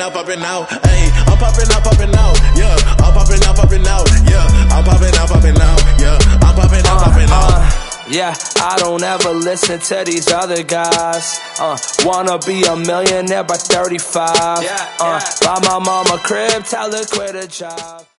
popping out. Hey, I'm popping out, yeah. I'm popping out, yeah. I'm popping out, yeah. I'm popping out. Yeah, I don't ever listen to these other guys. Wanna be a millionaire by 35. Buy my mama crib, tell her quit a job.